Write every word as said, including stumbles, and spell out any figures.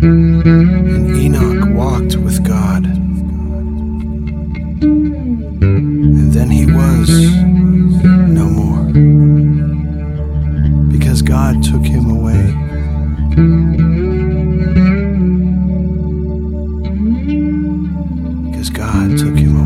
And Enoch walked with God. And then he was no more, because God took him away. Because God took him away.